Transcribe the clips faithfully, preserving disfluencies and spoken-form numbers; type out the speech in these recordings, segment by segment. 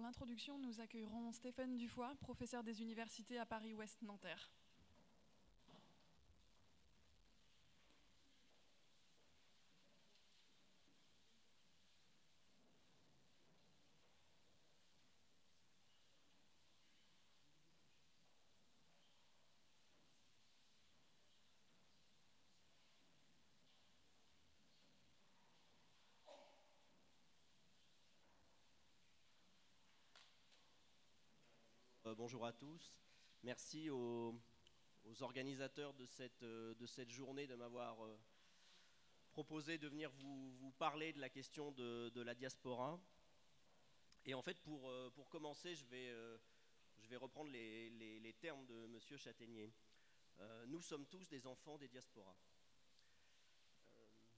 l'introduction, nous accueillerons Stéphane Dufoy, professeur des universités à Paris-Ouest Nanterre. Euh, bonjour à tous. Merci aux, aux organisateurs de cette, de cette journée de m'avoir euh, proposé de venir vous, vous parler de la question de, de la diaspora. Et en fait, pour, euh, pour commencer, je vais, euh, je vais reprendre les, les, les termes de M. Chataignier. Euh, nous sommes tous des enfants des diasporas. Euh,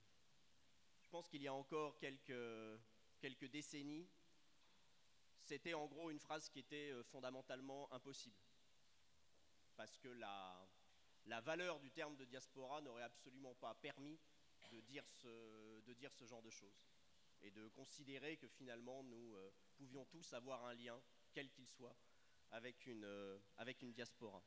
je pense qu'il y a encore quelques, quelques décennies, c'était en gros une phrase qui était fondamentalement impossible. Parce que la, la valeur du terme de diaspora n'aurait absolument pas permis de dire, ce, de dire ce genre de choses. Et de considérer que finalement nous euh, pouvions tous avoir un lien, quel qu'il soit, avec une, euh, avec une diaspora.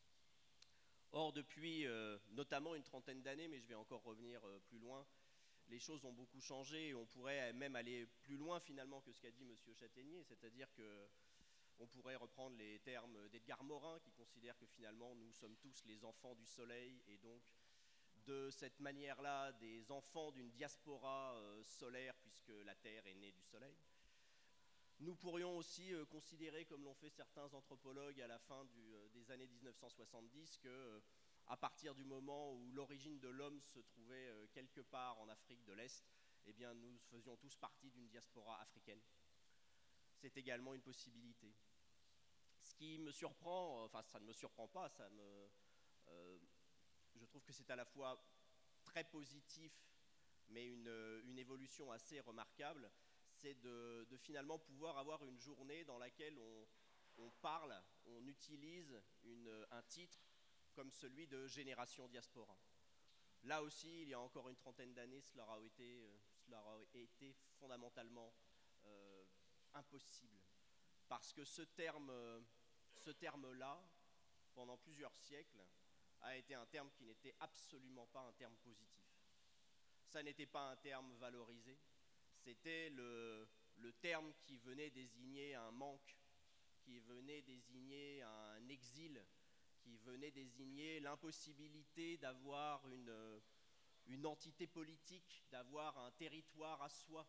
Or, depuis euh, notamment une trentaine d'années, mais je vais encore revenir euh, plus loin, les choses ont beaucoup changé et on pourrait même aller plus loin finalement que ce qu'a dit M. Chataignier, c'est-à-dire qu'on pourrait reprendre les termes d'Edgar Morin qui considère que finalement nous sommes tous les enfants du soleil et donc de cette manière-là des enfants d'une diaspora euh, solaire puisque la Terre est née du soleil. Nous pourrions aussi euh, considérer, comme l'ont fait certains anthropologues à la fin du, euh, des années mille neuf cent soixante-dix, que euh, à partir du moment où l'origine de l'homme se trouvait euh, quelque part en Afrique de l'Est, eh bien nous faisions tous partie d'une diaspora africaine. C'est également une possibilité. Ce qui me surprend, enfin ça ne me surprend pas, ça me, euh, je trouve que c'est à la fois très positif, mais une, une évolution assez remarquable, c'est de, de finalement pouvoir avoir une journée dans laquelle on, on parle, on utilise une, un titre comme celui de Génération Diaspora. Là aussi, il y a encore une trentaine d'années, cela aura été, cela aura été fondamentalement euh, impossible. Parce que ce terme, ce terme-là, pendant plusieurs siècles, a été un terme qui n'était absolument pas un terme positif. Ça n'était pas un terme valorisé, c'était le, le terme qui venait désigner un manque, qui venait désigner un exil, qui venait désigner l'impossibilité d'avoir une, une entité politique, d'avoir un territoire à soi.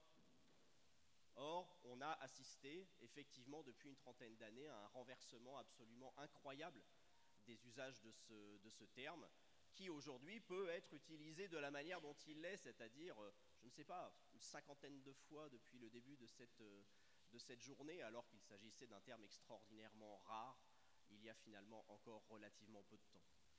Or, on a assisté, effectivement, depuis une trentaine d'années, à un renversement absolument incroyable des usages de ce, de ce terme, qui aujourd'hui peut être utilisé de la manière dont il l'est, c'est-à-dire, je ne sais pas, une cinquantaine de fois depuis le début de cette, de cette journée, alors qu'il s'agissait d'un terme extraordinairement rare, il y a finalement encore relativement peu de temps.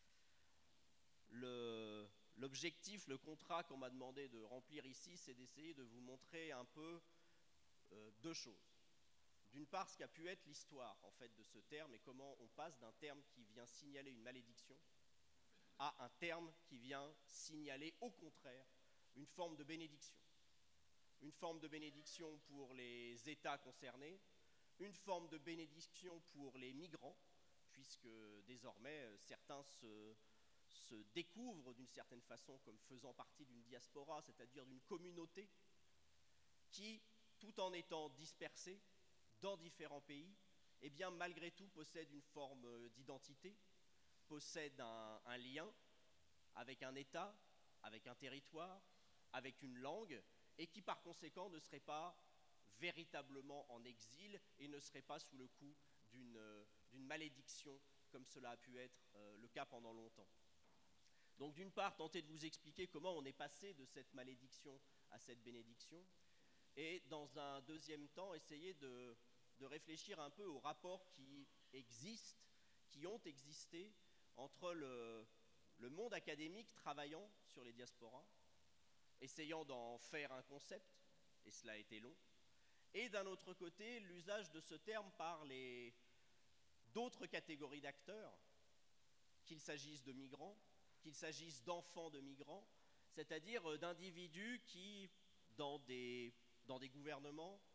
Le, l'objectif, le contrat qu'on m'a demandé de remplir ici, c'est d'essayer de vous montrer un peu euh, deux choses. D'une part, ce qu'a pu être l'histoire en fait, de ce terme et comment on passe d'un terme qui vient signaler une malédiction à un terme qui vient signaler, au contraire, une forme de bénédiction. Une forme de bénédiction pour les États concernés, une forme de bénédiction pour les migrants, puisque désormais certains se, se découvrent d'une certaine façon comme faisant partie d'une diaspora, c'est-à-dire d'une communauté qui, tout en étant dispersée dans différents pays, eh bien malgré tout possède une forme d'identité, possède un, un lien avec un État, avec un territoire, avec une langue, et qui par conséquent ne serait pas véritablement en exil et ne serait pas sous le coup d'une, d'une malédiction comme cela a pu être euh, le cas pendant longtemps. Donc d'une part, tenter de vous expliquer comment on est passé de cette malédiction à cette bénédiction, et dans un deuxième temps, essayer de, de réfléchir un peu aux rapports qui existent, qui ont existé entre le, le monde académique travaillant sur les diasporas, essayant d'en faire un concept, et cela a été long, et d'un autre côté, l'usage de ce terme par les d'autres catégories d'acteurs, qu'il s'agisse de migrants, qu'il s'agisse d'enfants de migrants, c'est-à-dire d'individus qui, dans des, dans des gouvernements,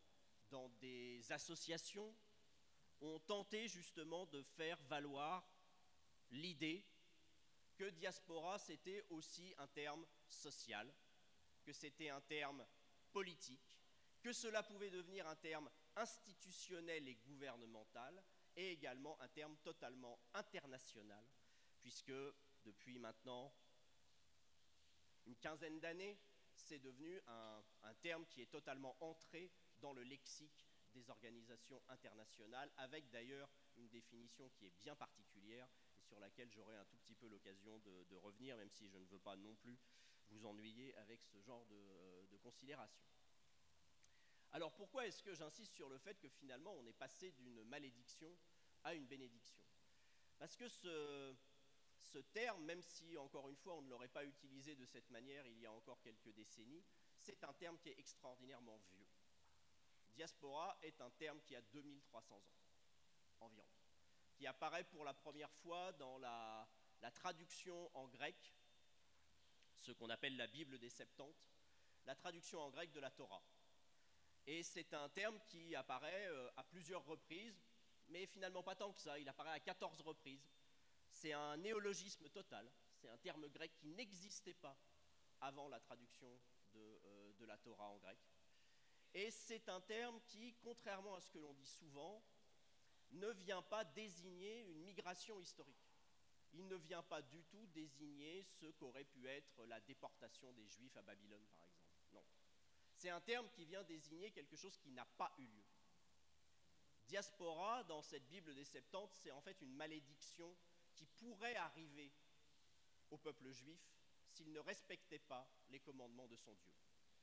dans des associations, ont tenté justement de faire valoir l'idée que diaspora, c'était aussi un terme social, que c'était un terme politique, que cela pouvait devenir un terme institutionnel et gouvernemental, et également un terme totalement international, puisque depuis maintenant une quinzaine d'années, c'est devenu un, un terme qui est totalement entré dans le lexique des organisations internationales, avec d'ailleurs une définition qui est bien particulière et sur laquelle j'aurai un tout petit peu l'occasion de, de revenir, même si je ne veux pas non plus vous ennuyer avec ce genre de, de considération. Alors pourquoi est-ce que j'insiste sur le fait que finalement on est passé d'une malédiction à une bénédiction? Parce que ce, ce terme, même si encore une fois on ne l'aurait pas utilisé de cette manière il y a encore quelques décennies, c'est un terme qui est extraordinairement vieux. Diaspora est un terme qui a deux mille trois cents ans environ, qui apparaît pour la première fois dans la, la traduction en grec, ce qu'on appelle la Bible des Septante, la traduction en grec de la Torah. Et c'est un terme qui apparaît euh, à plusieurs reprises, mais finalement pas tant que ça, il apparaît à quatorze reprises. C'est un néologisme total, c'est un terme grec qui n'existait pas avant la traduction de, euh, de la Torah en grec. Et c'est un terme qui, contrairement à ce que l'on dit souvent, ne vient pas désigner une migration historique. Il ne vient pas du tout désigner ce qu'aurait pu être la déportation des Juifs à Babylone, par exemple. Non. C'est un terme qui vient désigner quelque chose qui n'a pas eu lieu. Diaspora, dans cette Bible des Septante, c'est en fait une malédiction qui pourrait arriver au peuple juif s'il ne respectait pas les commandements de son Dieu.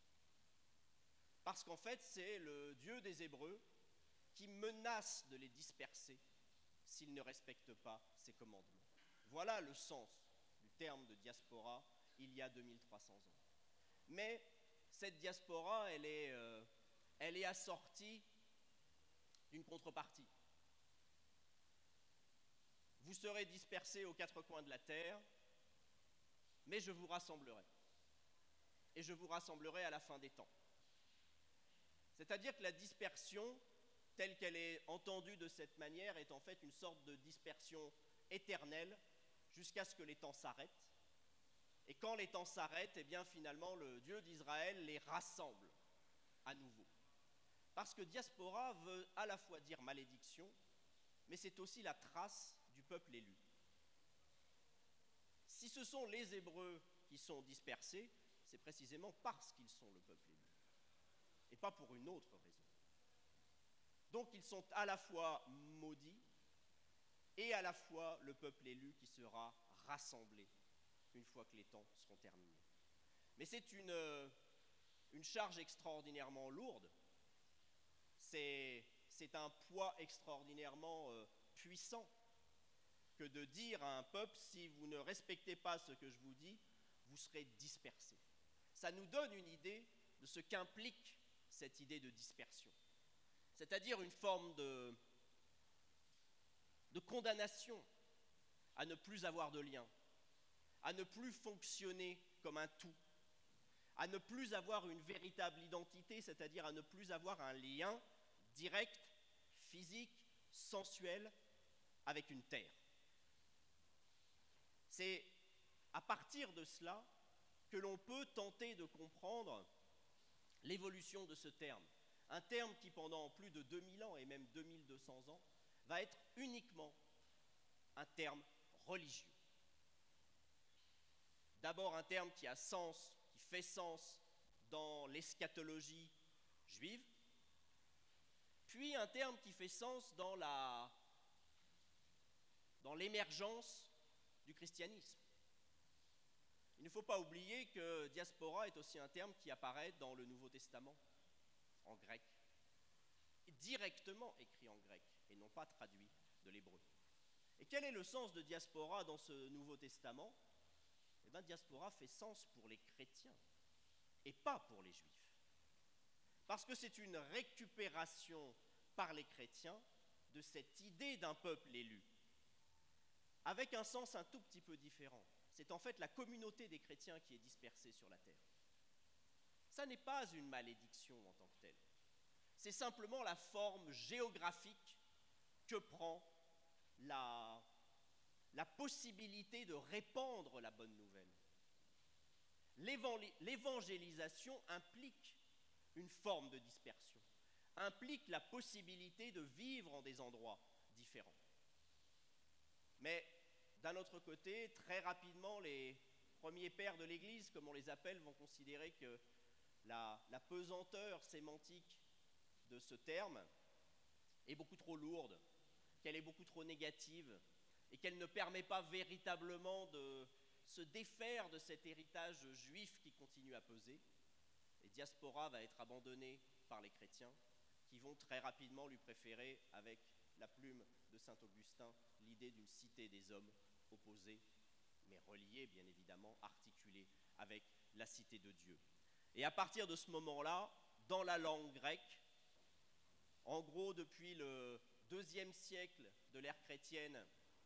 Parce qu'en fait, c'est le Dieu des Hébreux qui menace de les disperser s'ils ne respectent pas ses commandements. Voilà le sens du terme de diaspora il y a deux mille trois cents ans. Mais cette diaspora, elle est, euh, elle est assortie d'une contrepartie. Vous serez dispersés aux quatre coins de la terre, mais je vous rassemblerai. Et je vous rassemblerai à la fin des temps. C'est-à-dire que la dispersion, telle qu'elle est entendue de cette manière, est en fait une sorte de dispersion éternelle jusqu'à ce que les temps s'arrêtent. Et quand les temps s'arrêtent, eh bien finalement le Dieu d'Israël les rassemble à nouveau. Parce que diaspora veut à la fois dire malédiction, mais c'est aussi la trace du peuple élu. Si ce sont les Hébreux qui sont dispersés, c'est précisément parce qu'ils sont le peuple élu, et pas pour une autre raison. Donc ils sont à la fois maudits, et à la fois le peuple élu qui sera rassemblé une fois que les temps seront terminés. Mais c'est une, une charge extraordinairement lourde, c'est, c'est un poids extraordinairement euh, puissant que de dire à un peuple, si vous ne respectez pas ce que je vous dis, vous serez dispersés. Ça nous donne une idée de ce qu'implique cette idée de dispersion, c'est-à-dire une forme de, de condamnation à ne plus avoir de lien, à ne plus fonctionner comme un tout, à ne plus avoir une véritable identité, c'est-à-dire à ne plus avoir un lien direct, physique, sensuel avec une terre. C'est à partir de cela que l'on peut tenter de comprendre l'évolution de ce terme. Un terme qui, pendant plus de deux mille ans et même deux mille deux cents ans, va être uniquement un terme religieux. D'abord un terme qui a sens, qui fait sens dans l'eschatologie juive, puis un terme qui fait sens dans la, dans l'émergence du christianisme. Il ne faut pas oublier que diaspora est aussi un terme qui apparaît dans le Nouveau Testament, en grec, directement écrit en grec, et non pas traduit de l'hébreu. Et quel est le sens de diaspora dans ce Nouveau Testament ? Eh bien, diaspora fait sens pour les chrétiens, et pas pour les juifs. Parce que c'est une récupération par les chrétiens de cette idée d'un peuple élu, avec un sens un tout petit peu différent. C'est en fait la communauté des chrétiens qui est dispersée sur la terre. Ça n'est pas une malédiction en tant que telle. c'est simplement la forme géographique que prend la, la possibilité de répandre la bonne nouvelle. L'évangélisation implique une forme de dispersion, implique la possibilité de vivre en des endroits différents. Mais d'un autre côté, très rapidement, les premiers pères de l'Église, comme on les appelle, vont considérer que la, la pesanteur sémantique de ce terme est beaucoup trop lourde, qu'elle est beaucoup trop négative et qu'elle ne permet pas véritablement de se défaire de cet héritage juif qui continue à peser. Et diaspora va être abandonné par les chrétiens qui vont très rapidement lui préférer, avec la plume de saint Augustin, l'idée d'une cité des hommes opposée, mais reliée bien évidemment, articulée avec la cité de Dieu. Et à partir de ce moment-là, dans la langue grecque, en gros depuis le deuxième siècle de l'ère chrétienne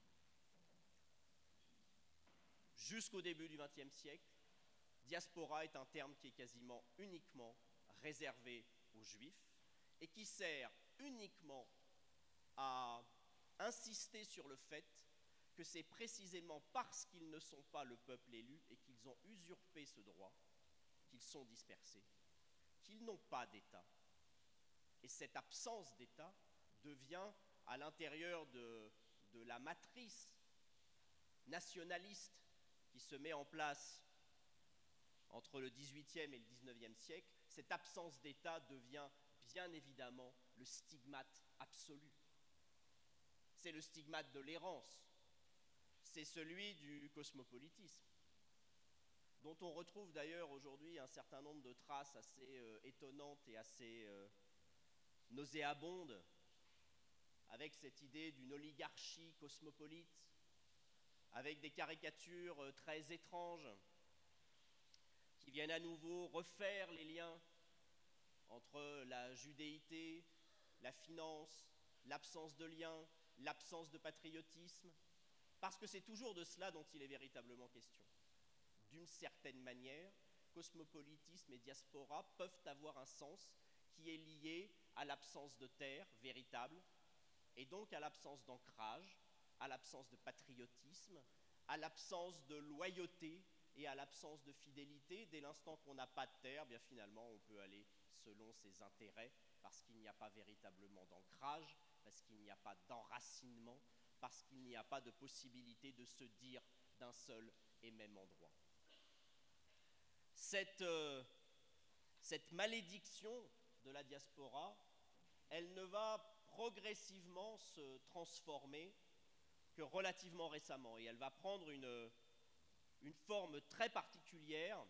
jusqu'au début du vingtième siècle, diaspora est un terme qui est quasiment uniquement réservé aux Juifs et qui sert uniquement à insister sur le fait que c'est précisément parce qu'ils ne sont pas le peuple élu et qu'ils ont usurpé ce droit, qu'ils sont dispersés, qu'ils n'ont pas d'État. Et cette absence d'État devient, à l'intérieur de, de la matrice nationaliste qui se met en place entre le dix-huitième et le dix-neuvième siècle, cette absence d'État devient bien évidemment le stigmate absolu. C'est le stigmate de l'errance, c'est celui du cosmopolitisme, dont on retrouve d'ailleurs aujourd'hui un certain nombre de traces assez euh, étonnantes et assez euh, nauséabondes, avec cette idée d'une oligarchie cosmopolite, avec des caricatures euh, très étranges, qui viennent à nouveau refaire les liens entre la judéité, la finance, l'absence de lien, l'absence de patriotisme, parce que c'est toujours de cela dont il est véritablement question. D'une certaine manière, cosmopolitisme et diaspora peuvent avoir un sens qui est lié à l'absence de terre véritable, et donc à l'absence d'ancrage, à l'absence de patriotisme, à l'absence de loyauté et à l'absence de fidélité. Dès l'instant qu'on n'a pas de terre, bien finalement on peut aller selon ses intérêts, parce qu'il n'y a pas véritablement d'ancrage, parce qu'il n'y a pas d'enracinement, parce qu'il n'y a pas de possibilité de se dire d'un seul et même endroit. Cette, euh, cette malédiction de la diaspora, elle ne va progressivement se transformer que relativement récemment, et elle va prendre une, une forme très particulière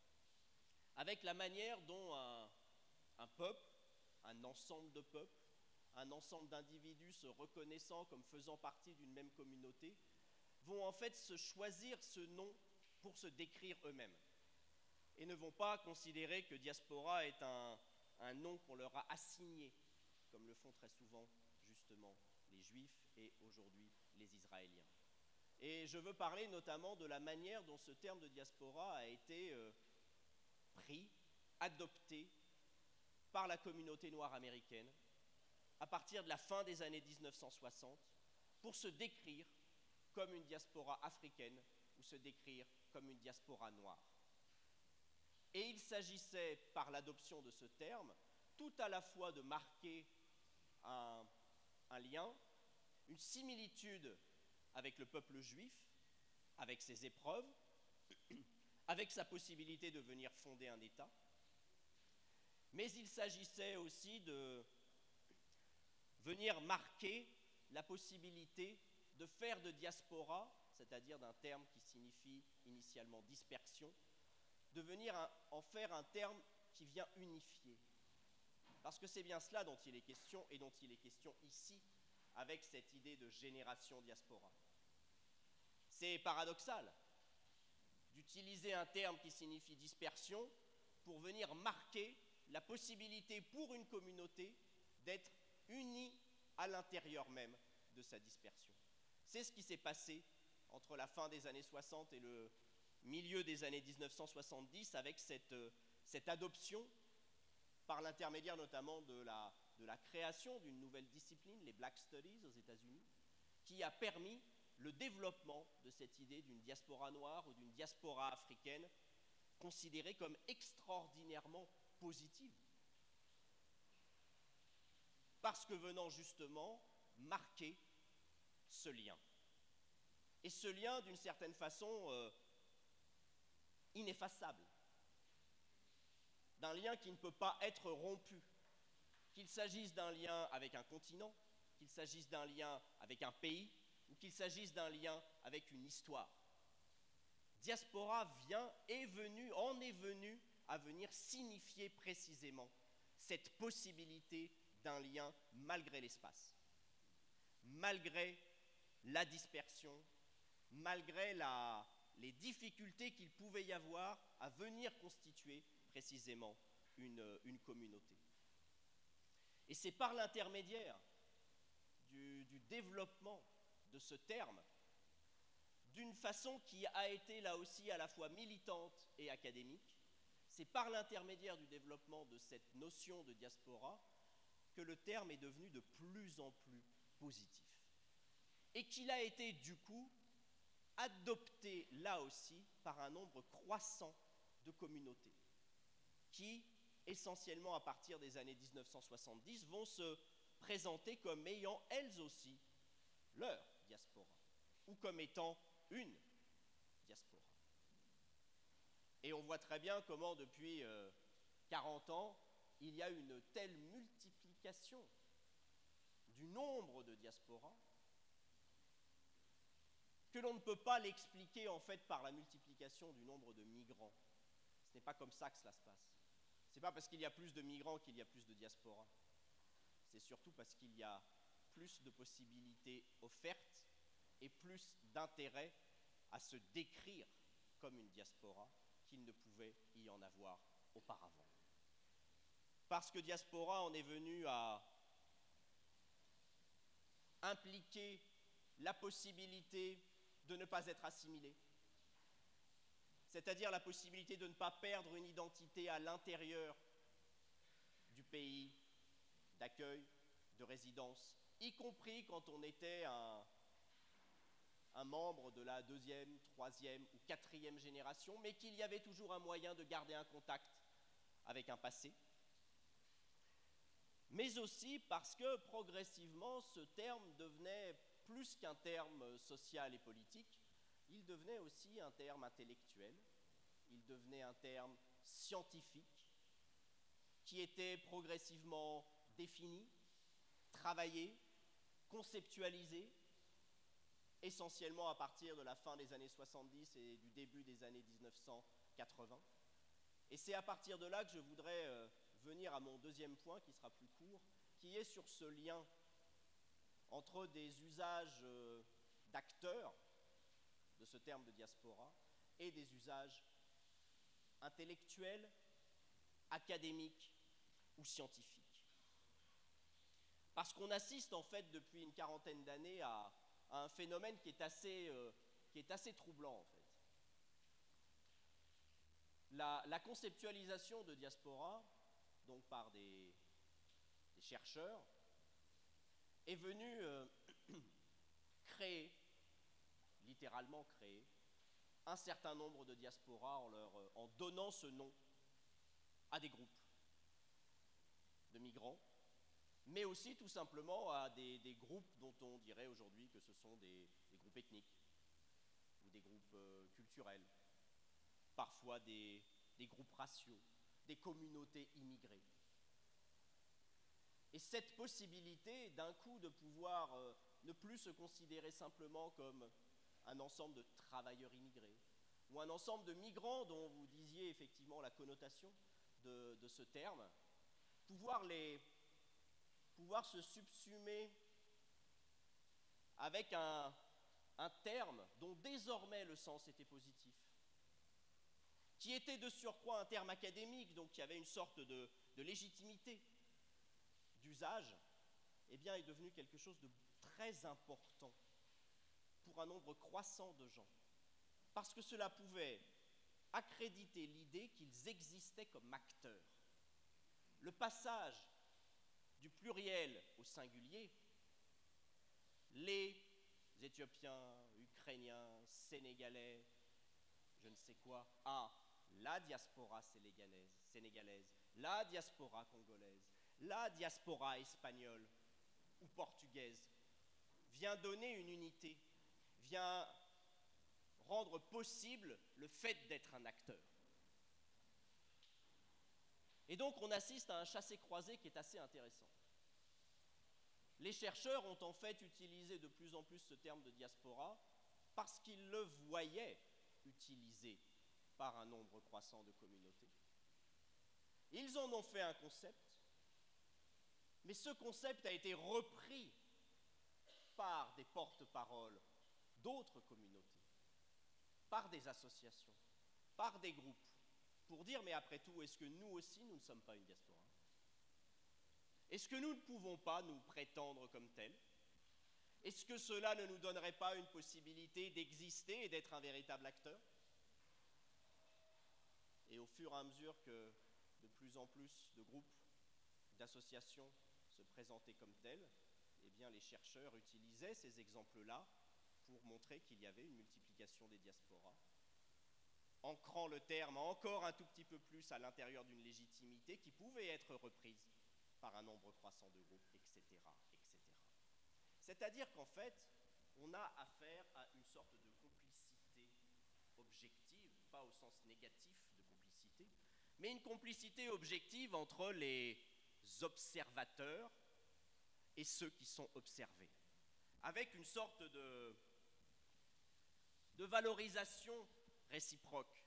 avec la manière dont un, un peuple, un ensemble de peuples, un ensemble d'individus se reconnaissant comme faisant partie d'une même communauté, vont en fait se choisir ce nom pour se décrire eux-mêmes, et ne vont pas considérer que diaspora est un, un nom qu'on leur a assigné, comme le font très souvent justement les Juifs et aujourd'hui les Israéliens. Et je veux parler notamment de la manière dont ce terme de diaspora a été euh, pris, adopté par la communauté noire américaine à partir de la fin des années dix-neuf cent soixante pour se décrire comme une diaspora africaine ou se décrire comme une diaspora noire. Et il s'agissait, par l'adoption de ce terme, tout à la fois de marquer un, un lien, une similitude avec le peuple juif, avec ses épreuves, avec sa possibilité de venir fonder un État, mais il s'agissait aussi de venir marquer la possibilité de faire de diaspora, c'est-à-dire d'un terme qui signifie initialement dispersion, de venir en faire un terme qui vient unifier. Parce que c'est bien cela dont il est question, et dont il est question ici, avec cette idée de génération diaspora. C'est paradoxal d'utiliser un terme qui signifie dispersion pour venir marquer la possibilité pour une communauté d'être unie à l'intérieur même de sa dispersion. C'est ce qui s'est passé entre la fin des années soixante et le milieu des années dix-neuf cent soixante-dix avec cette, cette adoption par l'intermédiaire notamment de la, de la création d'une nouvelle discipline, les Black Studies aux États-Unis, qui a permis le développement de cette idée d'une diaspora noire ou d'une diaspora africaine considérée comme extraordinairement positive, parce que venant justement marquer ce lien. Et ce lien, d'une certaine façon, euh, ineffaçable, d'un lien qui ne peut pas être rompu, qu'il s'agisse d'un lien avec un continent, qu'il s'agisse d'un lien avec un pays, ou qu'il s'agisse d'un lien avec une histoire. Diaspora vient, est venu, en est venu à venir signifier précisément cette possibilité d'un lien malgré l'espace, malgré la dispersion, malgré la, les difficultés qu'il pouvait y avoir à venir constituer précisément une, une communauté. Et c'est par l'intermédiaire du, du développement de ce terme, d'une façon qui a été là aussi à la fois militante et académique, c'est par l'intermédiaire du développement de cette notion de diaspora que le terme est devenu de plus en plus positif. Et qu'il a été du coup adopté là aussi par un nombre croissant de communautés qui, essentiellement à partir des années mille neuf cent soixante-dix, vont se présenter comme ayant elles aussi leur diaspora, ou comme étant une diaspora. Et on voit très bien comment depuis euh, quarante ans, il y a une telle multiplication du nombre de diasporas que l'on ne peut pas l'expliquer en fait par la multiplication du nombre de migrants. Ce n'est pas comme ça que cela se passe. Ce n'est pas parce qu'il y a plus de migrants qu'il y a plus de diaspora. C'est surtout parce qu'il y a plus de possibilités offertes et plus d'intérêt à se décrire comme une diaspora qu'il ne pouvait y en avoir auparavant. Parce que diaspora en est venu à impliquer la possibilité de ne pas être assimilé, c'est-à-dire la possibilité de ne pas perdre une identité à l'intérieur du pays d'accueil, de résidence, y compris quand on était un, un membre de la deuxième, troisième ou quatrième génération, mais qu'il y avait toujours un moyen de garder un contact avec un passé. Mais aussi parce que progressivement, ce terme devenait plus qu'un terme social et politique, il devenait aussi un terme intellectuel, il devenait un terme scientifique, qui était progressivement défini, travaillé, conceptualisé, essentiellement à partir de la fin des années soixante-dix et du début des années mille neuf cent quatre-vingts. Et c'est à partir de là que je voudrais euh, venir à mon deuxième point, qui sera plus court, qui est sur ce lien entre des usages euh, d'acteurs de ce terme de diaspora et des usages intellectuels, académiques ou scientifiques. Parce qu'on assiste en fait depuis une quarantaine d'années à, à un phénomène qui est assez, euh, qui est assez troublant en fait. La, la conceptualisation de diaspora, donc par des, des chercheurs, est venue euh, créer, littéralement créer, un certain nombre de diasporas en, leur, euh, en donnant ce nom à des groupes de migrants, mais aussi tout simplement à des, des groupes dont on dirait aujourd'hui que ce sont des, des groupes ethniques ou des groupes euh, culturels, parfois des, des groupes raciaux, des communautés immigrées. Et cette possibilité d'un coup de pouvoir euh, ne plus se considérer simplement comme un ensemble de travailleurs immigrés ou un ensemble de migrants dont vous disiez effectivement la connotation de, de ce terme, pouvoir, les, pouvoir se subsumer avec un, un terme dont désormais le sens était positif, qui était de surcroît un terme académique, donc qui avait une sorte de, de légitimité d'usage, eh bien, est devenu quelque chose de très important pour un nombre croissant de gens, parce que cela pouvait accréditer l'idée qu'ils existaient comme acteurs. le passage du pluriel au singulier, les Éthiopiens, Ukrainiens, Sénégalais, je ne sais quoi, à la diaspora sénégalaise, sénégalaise, la diaspora congolaise, la diaspora espagnole ou portugaise, vient donner une unité, vient rendre possible le fait d'être un acteur. Et donc on assiste à un chassé-croisé qui est assez intéressant. Les chercheurs ont en fait utilisé de plus en plus ce terme de diaspora parce qu'ils le voyaient utilisé par un nombre croissant de communautés. Ils en ont fait un concept, mais ce concept a été repris par des porte-paroles d'autres communautés, par des associations, par des groupes, pour dire, mais après tout, est-ce que nous aussi, nous ne sommes pas une diaspora? Est-ce que nous ne pouvons pas nous prétendre comme tels? Est-ce que cela ne nous donnerait pas une possibilité d'exister et d'être un véritable acteur? Et au fur et à mesure que de plus en plus de groupes, d'associations se présentaient comme tels, eh bien les chercheurs utilisaient ces exemples-là pour montrer qu'il y avait une multiplication des diasporas, ancrant le terme encore un tout petit peu plus à l'intérieur d'une légitimité qui pouvait être reprise par un nombre croissant de groupes, et cetera, et cetera. C'est-à-dire qu'en fait, on a affaire à une sorte de complicité objective, pas au sens négatif de complicité, mais une complicité objective entre les observateurs et ceux qui sont observés, avec une sorte de, de valorisation réciproque,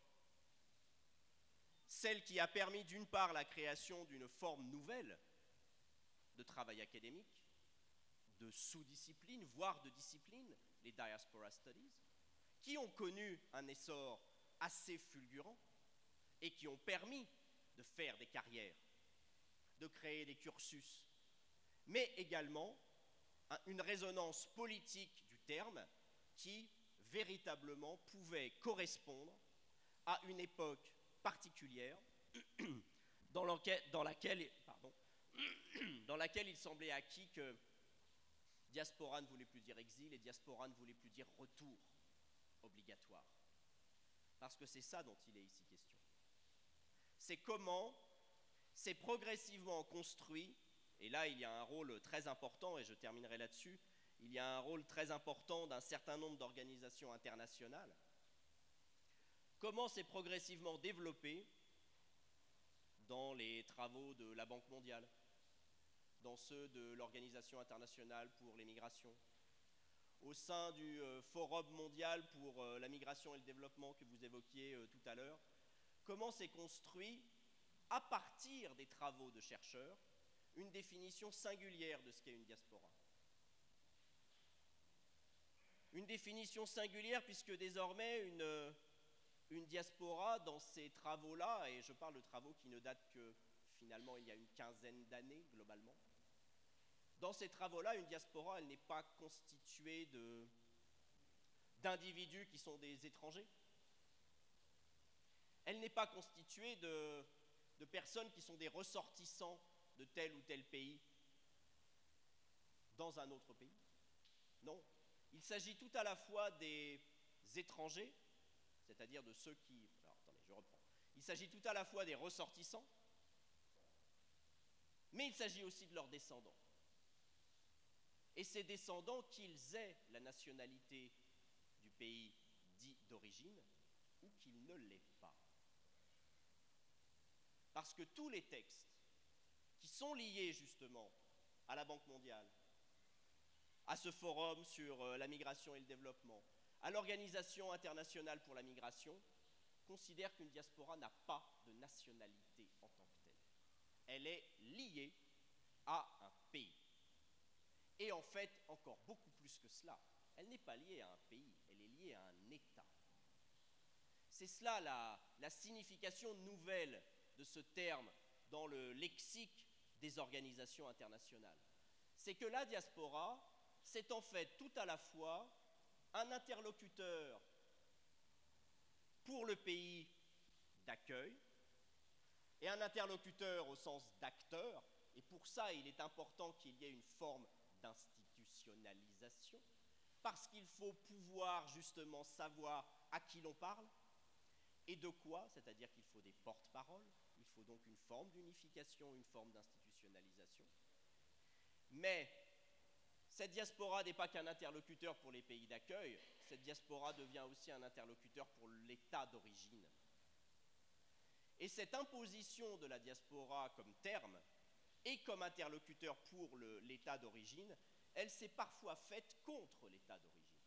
celle qui a permis d'une part la création d'une forme nouvelle de travail académique, de sous-disciplines, voire de disciplines, les Diaspora Studies, qui ont connu un essor assez fulgurant et qui ont permis de faire des carrières, de créer des cursus, mais également une résonance politique du terme qui véritablement pouvait correspondre à une époque particulière dans laquelle, dans laquelle, pardon, dans laquelle il semblait acquis que diaspora ne voulait plus dire exil et diaspora ne voulait plus dire retour obligatoire. Parce que c'est ça dont il est ici question. C'est comment c'est progressivement construit, et là il y a un rôle très important, et je terminerai là-dessus, il y a un rôle très important d'un certain nombre d'organisations internationales, comment c'est progressivement développé dans les travaux de la Banque mondiale, dans ceux de l'Organisation internationale pour les migrations, au sein du euh, Forum mondial pour euh, la migration et le développement que vous évoquiez euh, tout à l'heure, comment s'est construit, à partir des travaux de chercheurs, une définition singulière de ce qu'est une diaspora. Une définition singulière puisque désormais une, une diaspora dans ces travaux-là, et je parle de travaux qui ne datent que finalement il y a une quinzaine d'années globalement, dans ces travaux-là, une diaspora, elle n'est pas constituée de, d'individus qui sont des étrangers. Elle n'est pas constituée de, de personnes qui sont des ressortissants de tel ou tel pays dans un autre pays. Non. Il s'agit tout à la fois des étrangers, c'est-à-dire de ceux qui... Alors, attendez, je reprends. Il s'agit tout à la fois des ressortissants, mais il s'agit aussi de leurs descendants. Et ces descendants, qu'ils aient la nationalité du pays dit d'origine ou qu'ils ne l'aient pas. Parce que tous les textes qui sont liés justement à la Banque mondiale, à ce forum sur la migration et le développement, à l'Organisation internationale pour la migration, considèrent qu'une diaspora n'a pas de nationalité en tant que telle. Elle est liée à un pays. Et en fait, encore beaucoup plus que cela, elle n'est pas liée à un pays, elle est liée à un État. C'est cela la, la signification nouvelle de ce terme dans le lexique des organisations internationales. C'est que la diaspora, c'est en fait tout à la fois un interlocuteur pour le pays d'accueil, Et un interlocuteur au sens d'acteur, et pour ça il est important qu'il y ait une forme d'institutionnalisation, parce qu'il faut pouvoir justement savoir à qui l'on parle, et de quoi, c'est-à-dire qu'il faut des porte-paroles, il faut donc une forme d'unification, une forme d'institutionnalisation. Mais cette diaspora n'est pas qu'un interlocuteur pour les pays d'accueil, cette diaspora devient aussi un interlocuteur pour l'État d'origine. Et cette imposition de la diaspora comme terme et comme interlocuteur pour l'État d'origine, elle s'est parfois faite contre l'État d'origine.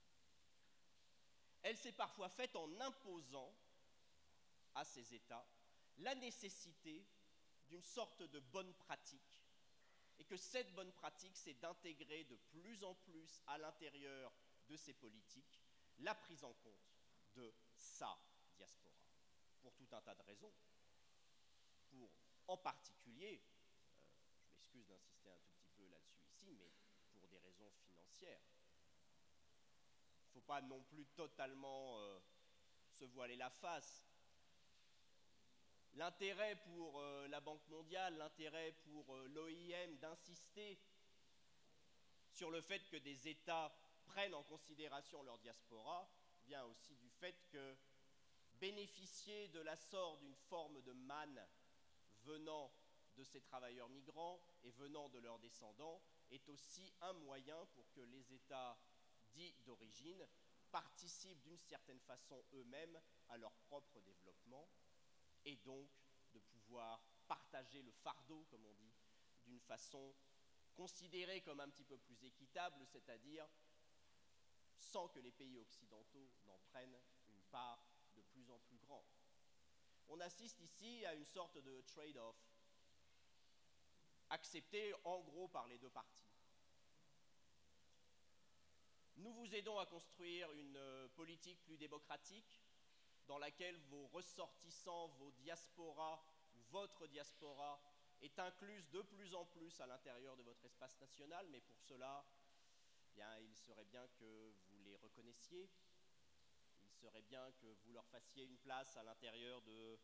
Elle s'est parfois faite en imposant à ces États la nécessité d'une sorte de bonne pratique, et que cette bonne pratique, c'est d'intégrer de plus en plus à l'intérieur de ces politiques la prise en compte de sa diaspora, pour tout un tas de raisons. Pour, en particulier, euh, je m'excuse d'insister un tout petit peu là-dessus ici, mais pour des raisons financières. Il ne faut pas non plus totalement euh, se voiler la face. L'intérêt pour euh, la Banque mondiale, l'intérêt pour euh, l'O I M d'insister sur le fait que des États prennent en considération leur diaspora vient aussi du fait que bénéficier de la sorte d'une forme de manne venant de ces travailleurs migrants et venant de leurs descendants est aussi un moyen pour que les États dits d'origine participent d'une certaine façon eux-mêmes à leur propre développement, et donc de pouvoir partager le fardeau, comme on dit, d'une façon considérée comme un petit peu plus équitable, c'est-à-dire sans que les pays occidentaux n'en prennent une part de plus en plus grande. On assiste ici à une sorte de trade-off, accepté en gros par les deux parties. Nous vous aidons à construire une politique plus démocratique, dans laquelle vos ressortissants, vos diasporas, votre diaspora est incluse de plus en plus à l'intérieur de votre espace national, mais pour cela, eh bien, il serait bien que vous les reconnaissiez, il serait bien que vous leur fassiez une place à l'intérieur de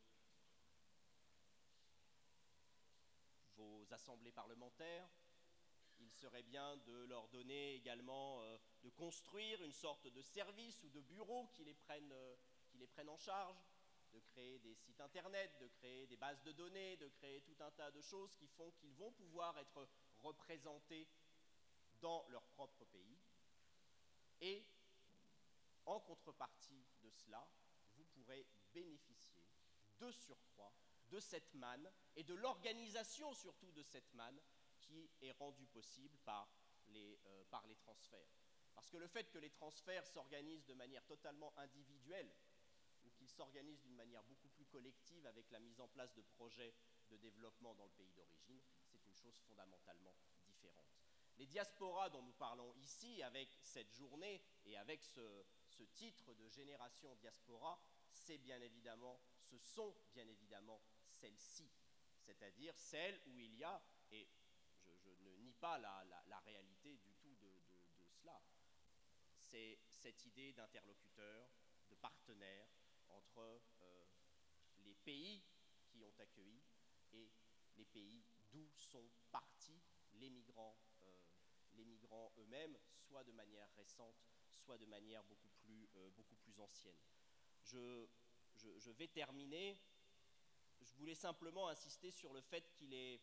vos assemblées parlementaires, il serait bien de leur donner également, euh, de construire une sorte de service ou de bureau qui les prennent euh, qui les prennent en charge, de créer des sites internet, de créer des bases de données, de créer tout un tas de choses qui font qu'ils vont pouvoir être représentés dans leur propre pays. Et en contrepartie de cela, vous pourrez bénéficier de surcroît de cette manne et de l'organisation surtout de cette manne qui est rendue possible par les, euh, par les transferts. Parce que le fait que les transferts s'organisent de manière totalement individuelle, ou qu'ils s'organisent d'une manière beaucoup plus collective avec la mise en place de projets de développement dans le pays d'origine, c'est une chose fondamentalement différente. Les diasporas dont nous parlons ici, avec cette journée et avec ce, ce titre de Génération Diaspora, c'est bien évidemment, ce sont bien évidemment celles-ci, c'est-à-dire celles où il y a, et je, je ne nie pas la, la, la réalité du tout de, de, de cela, c'est cette idée d'interlocuteur, de partenaire, entre euh, les pays qui ont accueilli et les pays d'où sont partis les migrants, euh, les migrants eux-mêmes, soit de manière récente, soit de manière beaucoup plus, euh, beaucoup plus ancienne. Je, je, je vais terminer. Je voulais simplement insister sur le fait qu'il est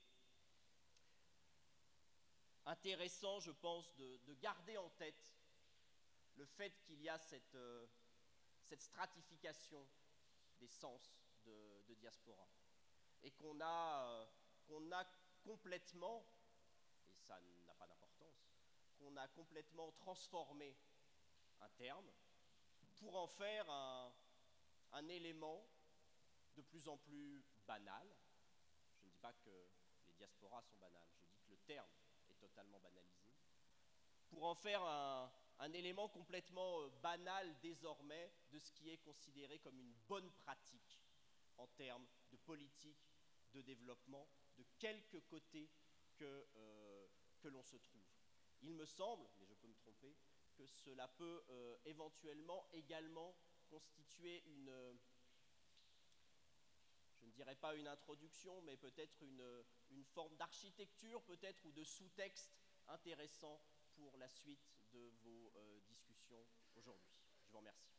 intéressant, je pense, de, de garder en tête le fait qu'il y a cette... Euh, cette stratification des sens de, de diaspora, et qu'on a, euh, qu'on a complètement, et ça n'a pas d'importance, qu'on a complètement transformé un terme pour en faire un, un élément de plus en plus banal. Je ne dis pas que les diasporas sont banales, je dis que le terme est totalement banalisé, pour en faire un, un élément complètement euh, banal désormais de ce qui est considéré comme une bonne pratique en termes de politique, de développement, de quelque côté que, euh, que l'on se trouve. Il me semble, mais je peux me tromper, que cela peut euh, éventuellement également constituer une, euh, je ne ne dirais pas une introduction, mais peut-être une, une forme d'architecture, peut-être, ou de sous-texte intéressant pour la suite de vos euh, discussions aujourd'hui. Je vous remercie.